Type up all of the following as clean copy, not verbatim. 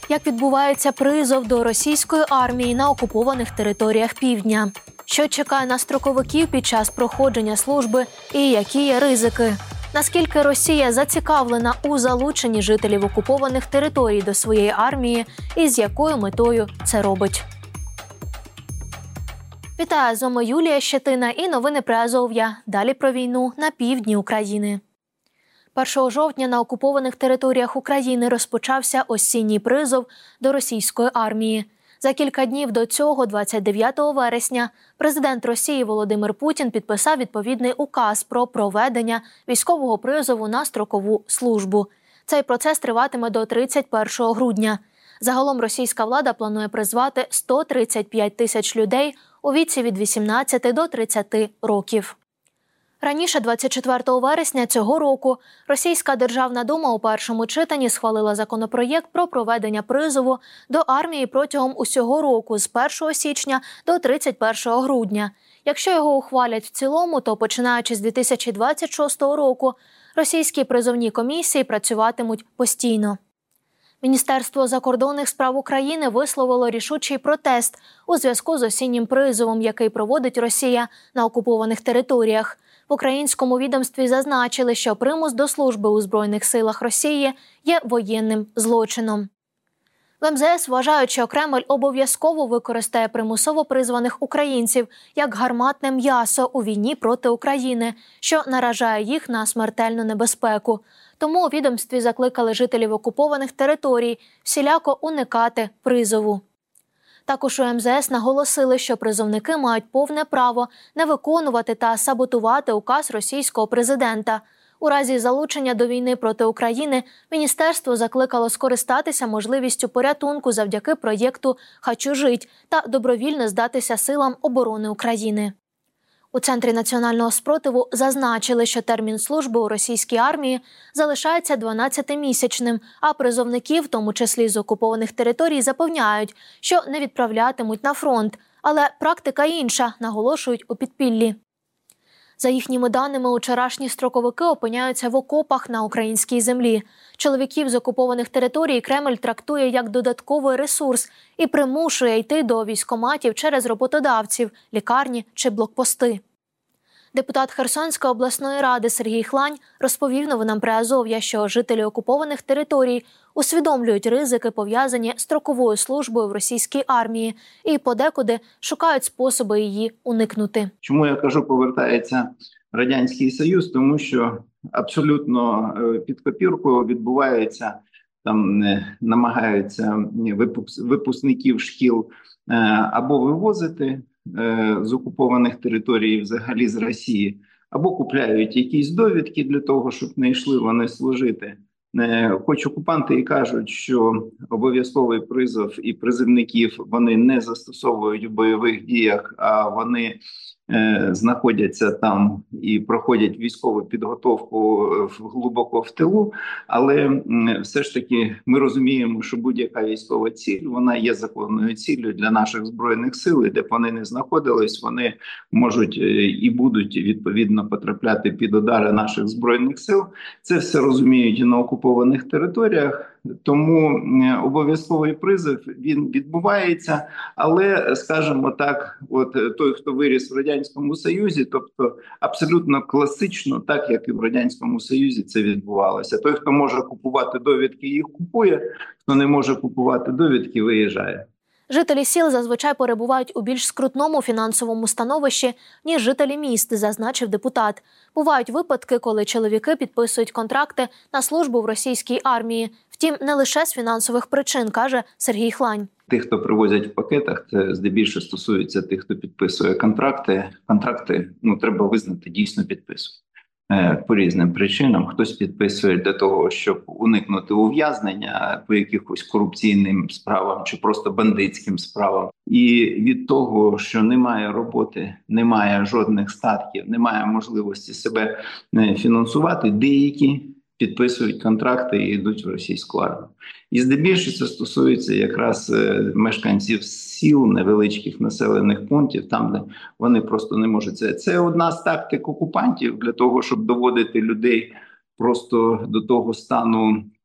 Як відбувається призов до російської армії на окупованих територіях півдня? Що чекає на строковиків під час проходження служби і які є ризики? Наскільки Росія зацікавлена у залученні жителів окупованих територій до своєї армії і з якою метою це робить? Вітаю, з вами Юлія Щетина і новини Приазов'я. Далі про війну на півдні України. 1 жовтня на окупованих територіях України розпочався осінній призов до російської армії. За кілька днів до цього, 29 вересня, президент Росії Володимир Путін підписав відповідний указ про проведення військового призову на строкову службу. Цей процес триватиме до 31 грудня. Загалом російська влада планує призвати 135 тисяч людей у віці від 18 до 30 років. Раніше, 24 вересня цього року, Російська Державна Дума у першому читанні схвалила законопроєкт про проведення призову до армії протягом усього року з 1 січня до 31 грудня. Якщо його ухвалять в цілому, то починаючи з 2026 року російські призовні комісії працюватимуть постійно. Міністерство закордонних справ України висловило рішучий протест у зв'язку з осіннім призовом, який проводить Росія на окупованих територіях. В українському відомстві зазначили, що примус до служби у Збройних силах Росії є воєнним злочином. В МЗС вважають, що Кремль обов'язково використає примусово призваних українців як гарматне м'ясо у війні проти України, що наражає їх на смертельну небезпеку. Тому у відомстві закликали жителів окупованих територій всіляко уникати призову. Також у МЗС наголосили, що призовники мають повне право не виконувати та саботувати указ російського президента. У разі залучення до війни проти України міністерство закликало скористатися можливістю порятунку завдяки проєкту «Хочу жить» та добровільно здатися силам оборони України. У Центрі національного спротиву зазначили, що термін служби у російській армії залишається 12-місячним, а призовників, в тому числі з окупованих територій, запевняють, що не відправлятимуть на фронт. Але практика інша, наголошують у підпіллі. За їхніми даними, вчорашні строковики опиняються в окопах на українській землі. Чоловіків з окупованих територій Кремль трактує як додатковий ресурс і примушує йти до військкоматів через роботодавців, лікарні чи блокпости. Депутат Херсонської обласної ради Сергій Хлань розповів новинам Приазов'я, що жителі окупованих територій усвідомлюють ризики, пов'язані з строковою службою в російській армії, і подекуди шукають способи її уникнути. Чому я кажу, повертається Радянський Союз? Тому що абсолютно під копіркою відбувається, там намагаються випускників шкіл або вивозити з окупованих територій, взагалі з Росії, або купляють якісь довідки для того, щоб не йшли вони служити. Хоч окупанти і кажуть, що обов'язковий призов і призовників вони не застосовують в бойових діях, а вони знаходяться там і проходять військову підготовку глибоко в тилу, але все ж таки ми розуміємо, що будь-яка військова ціль, вона є законною ціллю для наших Збройних сил, і де б вони не знаходились, вони можуть і будуть відповідно потрапляти під удари наших Збройних сил. Це все розуміють і на окупованих територіях, тому обов'язковий призов, він відбувається, але, скажімо так, от той, хто виріс в Радянському Союзі, тобто абсолютно класично, так як і в Радянському Союзі це відбувалося. Той, хто може купувати довідки, їх купує, хто не може купувати довідки, виїжджає. Жителі сіл зазвичай перебувають у більш скрутному фінансовому становищі, ніж жителі міст, зазначив депутат. Бувають випадки, коли чоловіки підписують контракти на службу в російській армії. Втім, не лише з фінансових причин, каже Сергій Хлань. Тих, хто привозять в пакетах, це здебільшого стосується тих, хто підписує контракти. Контракти, треба визнати, дійсно підписують. По різним причинам. Хтось підписує для того, щоб уникнути ув'язнення по якихось корупційним справам чи просто бандитським справам. І від того, що немає роботи, немає жодних статків, немає можливості себе фінансувати, деякі підписують контракти і йдуть в російську армію. І здебільшого це стосується якраз мешканців сіл, невеличких населених пунктів, там, де вони просто не можуть. Це одна з тактик окупантів для того, щоб доводити людей просто до того стану,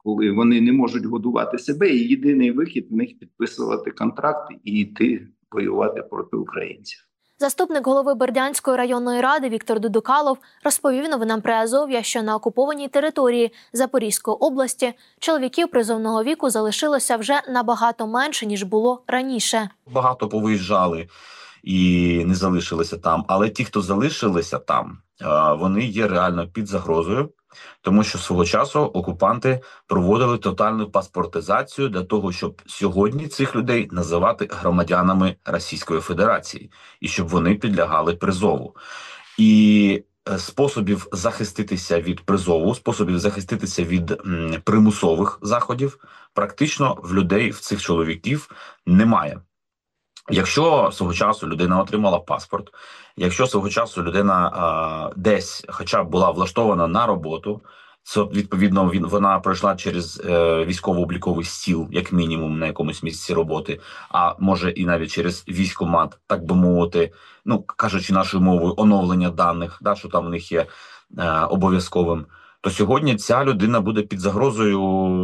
коли вони не можуть годувати себе, і єдиний вихід в них підписувати контракт і йти воювати проти українців. Заступник голови Бердянської районної ради Віктор Дудукалов розповів новинам Приазов'я, що на окупованій території Запорізької області чоловіків призовного віку залишилося вже набагато менше, ніж було раніше. Багато повиїжджали і не залишилися там, але ті, хто залишилися там, вони є реально під загрозою, тому що свого часу окупанти проводили тотальну паспортизацію для того, щоб сьогодні цих людей називати громадянами Російської Федерації і щоб вони підлягали призову. І способів захиститися від призову, способів захиститися від примусових заходів практично в людей, в цих чоловіків немає. Якщо свого часу людина отримала паспорт, якщо свого часу людина десь хоча б була влаштована на роботу, це відповідно вона пройшла через військово-обліковий стіл, як мінімум, на якомусь місці роботи, а може і навіть через військкомат, так би мовити, ну кажучи нашою мовою, оновлення даних, да, що там в них є обов'язковим, то сьогодні ця людина буде під загрозою,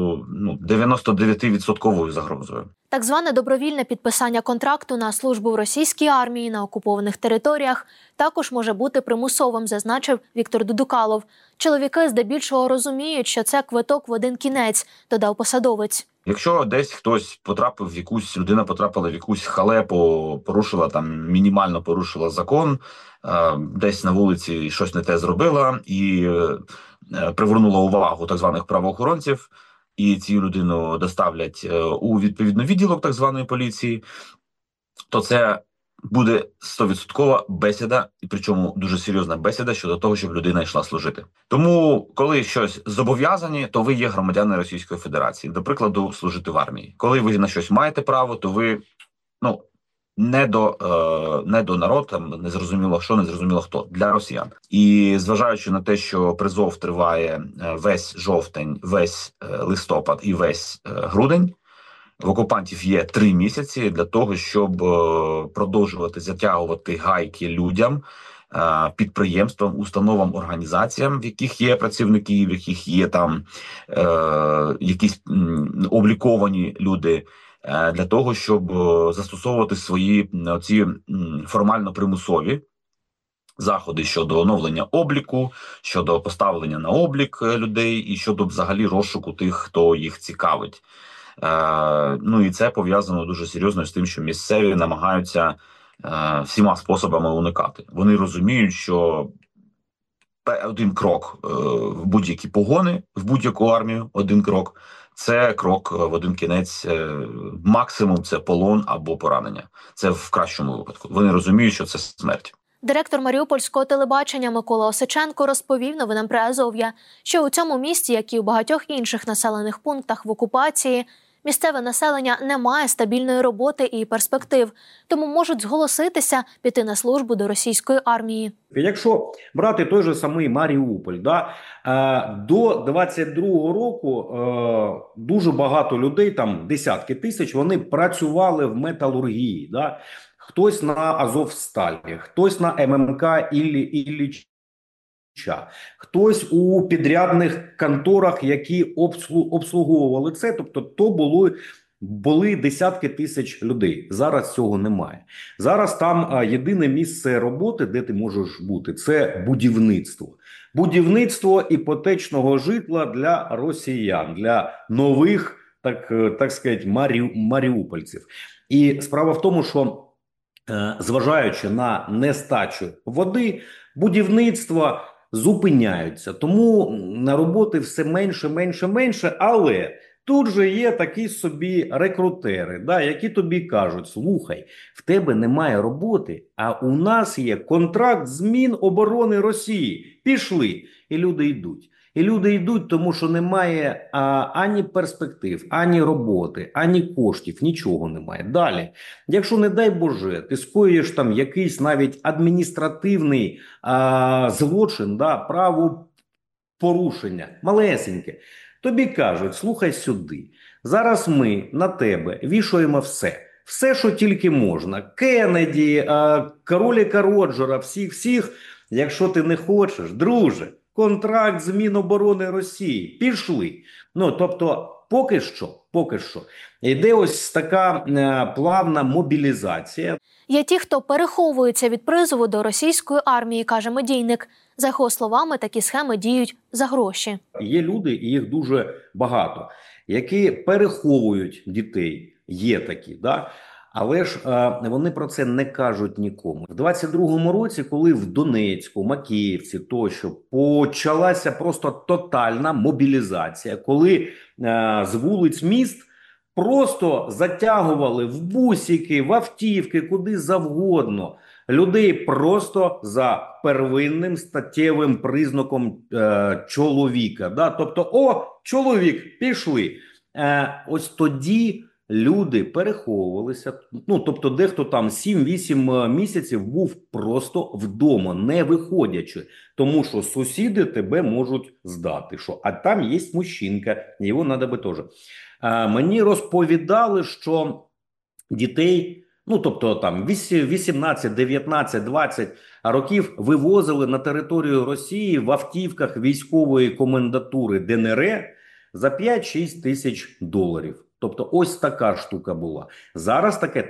99% загрозою. Так зване добровільне підписання контракту на службу в російській армії на окупованих територіях також може бути примусовим, зазначив Віктор Дудукалов. Чоловіки здебільшого розуміють, що це квиток в один кінець, додав посадовець. Якщо десь хтось людина потрапила в якусь халепу, мінімально порушила закон, десь на вулиці щось не те зробила і привернула увагу так званих правоохоронців, і цю людину доставлять у відповідний відділок так званої поліції, то це буде 100% бесіда, і причому дуже серйозна бесіда щодо того, щоб людина йшла служити. Тому, коли щось зобов'язані, то ви є громадяни Російської Федерації. До прикладу, служити в армії. Коли ви на щось маєте право, то ви, не до народу, там незрозуміло що, незрозуміло хто, для росіян. І зважаючи на те, що призов триває весь жовтень, весь листопад і весь грудень, в окупантів є 3 місяці для того, щоб продовжувати затягувати гайки людям, підприємствам, установам, організаціям, в яких є працівники, в яких є там якісь обліковані люди, для того, щоб застосовувати свої ці формально примусові заходи щодо оновлення обліку, щодо поставлення на облік людей і щодо взагалі розшуку тих, хто їх цікавить. І це пов'язано дуже серйозно з тим, що місцеві намагаються всіма способами уникати. Вони розуміють, що один крок в будь-які погони, в будь-яку армію, один крок – це крок в один кінець, максимум це полон або поранення. Це в кращому випадку. Вони розуміють, що це смерть. Директор маріупольського телебачення Микола Осиченко розповів новинам Приазов'я, що у цьому місті, як і у багатьох інших населених пунктах в окупації, місцеве населення не має стабільної роботи і перспектив, тому можуть зголоситися піти на службу до російської армії. Якщо брати той же самий Маріуполь, до 22-го року дуже багато людей, там десятки тисяч, вони працювали в металургії. Хтось на Азовсталі, хтось на ММК Ілліча, хтось у підрядних конторах, які обслуговували це, тобто то були десятки тисяч людей. Зараз цього немає. Зараз там єдине місце роботи, де ти можеш бути, це будівництво. Будівництво іпотечного житла для росіян, для нових, так сказати, маріупольців. І справа в тому, що зважаючи на нестачу води, будівництва зупиняються. Тому на роботи все менше, але тут же є такі собі рекрутери, які тобі кажуть: слухай, в тебе немає роботи, а у нас є контракт з Міноборони Росії. Пішли. І люди йдуть. І люди йдуть, тому що немає ані перспектив, ані роботи, ані коштів, нічого немає. Далі, якщо, не дай Боже, ти скоїш там якийсь навіть адміністративний злочин, правопорушення, малесеньке, тобі кажуть: слухай сюди, зараз ми на тебе вішаємо все. Все, що тільки можна. Кеннеді, кроліка Роджера, всіх. Якщо ти не хочеш, друже, контракт з Міноборони Росії. Пішли. Ну, тобто, поки що, йде ось така плавна мобілізація. Є ті, хто переховується від призову до російської армії, каже медійник. За його словами, такі схеми діють за гроші. Є люди, і їх дуже багато, які переховують дітей. Є такі, да? Але ж вони про це не кажуть нікому. В 22-му році, коли в Донецьку, Макіївці тощо почалася просто тотальна мобілізація, коли з вулиць міст просто затягували в бусики, в автівки, куди завгодно. Людей просто за первинним статтєвим признаком чоловіка. Да? Тобто, о, чоловік, пішли. Ось тоді люди переховувалися. Ну, тобто, дехто там 7-8 місяців був просто вдома, не виходячи. Тому що сусіди тебе можуть здати. Що, а там є мужчинка, його треба би теж. Мені розповідали, що дітей, ну, тобто там 18, 19, 20 років вивозили на територію Росії в автівках військової комендатури ДНР за 5-6 тисяч доларів. Тобто ось така штука була. Зараз таке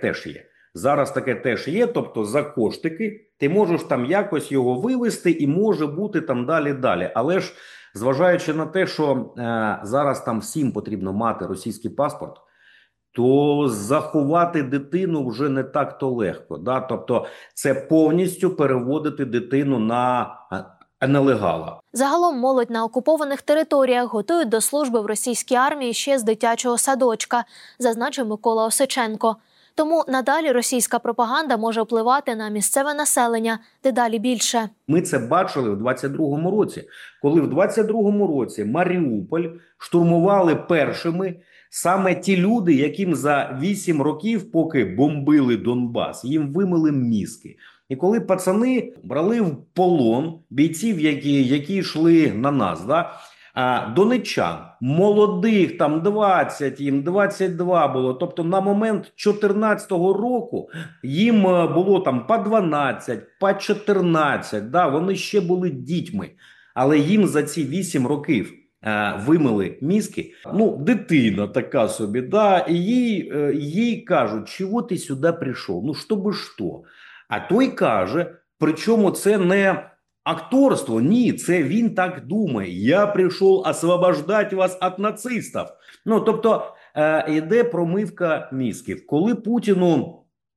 теж є. Тобто за коштики ти можеш там якось його вивезти і може бути там далі. Але ж зважаючи на те, що зараз там всім потрібно мати російський паспорт, то заховати дитину вже не так-то легко. Да? Тобто це повністю переводити дитину на нелегала. Загалом молодь на окупованих територіях готують до служби в російській армії ще з дитячого садочка, зазначив Микола Осиченко. Тому надалі російська пропаганда може впливати на місцеве населення дедалі більше. Ми це бачили в 22-му році, коли в 22-му році Маріуполь штурмували першими саме ті люди, яким за 8 років, поки бомбили Донбас, їм вимили мізки. І коли пацани брали в полон бійців, які йшли на нас, да? Донеччан, молодих, там 20, їм 22 було, тобто на момент 14-го року їм було там по 12, по 14, да? Вони ще були дітьми, але їм за ці 8 років вимили мізки. Ну, дитина така собі, да? І їй кажуть, чого ти сюди прийшов, ну, щоб що? А той каже, причому це не акторство, ні, це він так думає. Я прийшов освобождати вас від нацистів. Ну, тобто, йде промивка мізків. Коли Путіну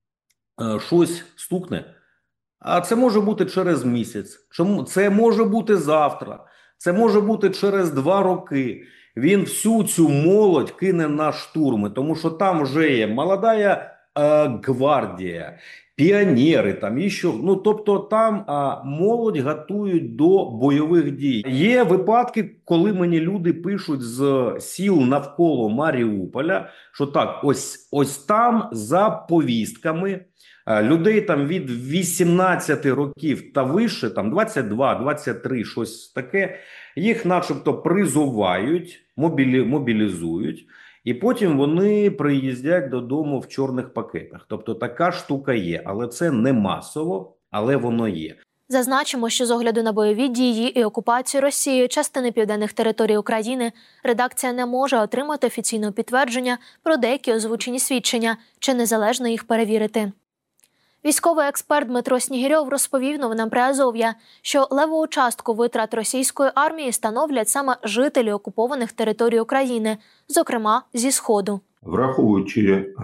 щось стукне, а це може бути через місяць, це може бути завтра, це може бути через 2 роки. Він всю цю молодь кине на штурми, тому що там вже є молода гвардія, піонери, там і що. Ну, тобто там молодь готують до бойових дій. Є випадки, коли мені люди пишуть з сіл навколо Маріуполя, що так, ось там за повістками людей там від 18 років та вище, там 22, 23, щось таке, їх начебто призувають, мобілізують. І потім вони приїздять додому в чорних пакетах. Тобто така штука є, але це не масово, але воно є. Зазначимо, що з огляду на бойові дії і окупацію Росією частини південних територій України редакція не може отримати офіційного підтвердження про деякі озвучені свідчення, чи незалежно їх перевірити. Військовий експерт Дмитро Снігирьов розповів новинам Приазов'я, що левову частку витрат російської армії становлять саме жителі окупованих територій України, зокрема зі Сходу. Враховуючи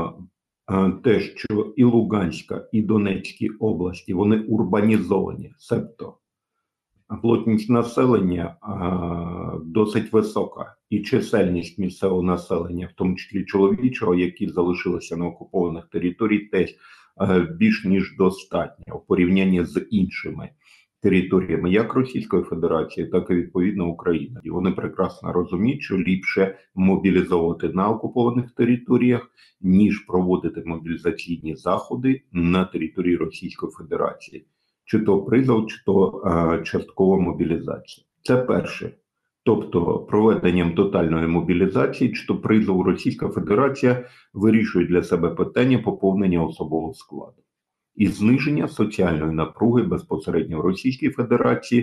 те, що і Луганська, і Донецькі області, вони урбанізовані, себто плотність населення досить висока, і чисельність місцевого населення, в тому числі чоловічого, які залишилися на окупованих територіях, теж більш ніж достатньо в порівнянні з іншими територіями як Російської Федерації, так і відповідно України. І вони прекрасно розуміють, що ліпше мобілізовувати на окупованих територіях, ніж проводити мобілізаційні заходи на території Російської Федерації. Чи то призов, чи то часткова мобілізація. Це перше. Тобто проведенням тотальної мобілізації, чи то призову Російська Федерація вирішує для себе питання поповнення особового складу і зниження соціальної напруги безпосередньо в Російській Федерації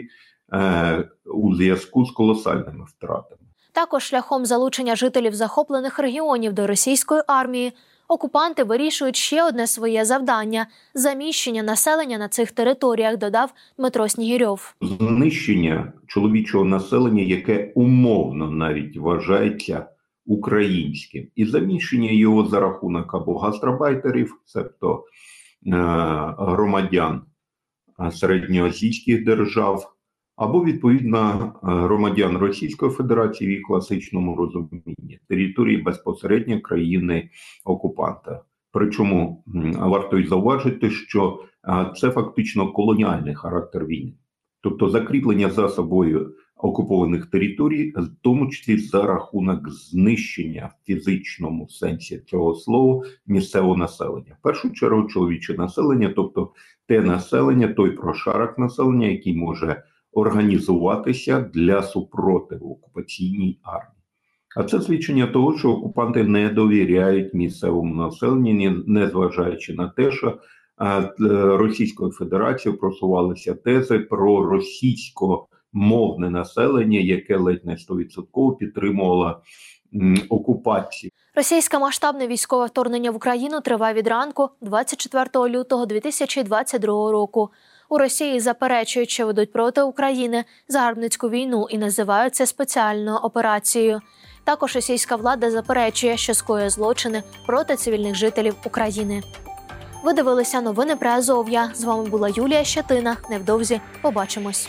у зв'язку з колосальними втратами. Також шляхом залучення жителів захоплених регіонів до російської армії окупанти вирішують ще одне своє завдання – заміщення населення на цих територіях, додав Дмитро Снігирьов. Знищення чоловічого населення, яке умовно навіть вважається українським, і заміщення його за рахунок або гастарбайтерів, тобто громадян середньоазійських держав, або, відповідно, громадян Російської Федерації в її класичному розумінні, території безпосередньо країни-окупанта. Причому варто й зауважити, що це фактично колоніальний характер війни. Тобто закріплення за собою окупованих територій, в тому числі за рахунок знищення в фізичному сенсі цього слова місцевого населення. В першу чергу чоловіче населення, тобто те населення, той прошарок населення, який може організуватися для супротиву окупаційній армії. А це свідчення того, що окупанти не довіряють місцевому населенню, незважаючи на те, що Російською Федерацією просувалися тези про російськомовне населення, яке ледь не 100% підтримувало окупацію. Російське масштабне військове вторгнення в Україну триває від ранку 24 лютого 2022 року. У Росії заперечують, що ведуть проти України загарбницьку війну і називають це спеціальною операцією. Також російська влада заперечує, що скоює злочини проти цивільних жителів України. Ви дивилися новини про Азов'я. З вами була Юлія Щетина. Невдовзі побачимось.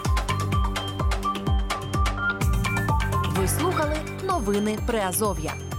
Ви слухали новини Приазов'я.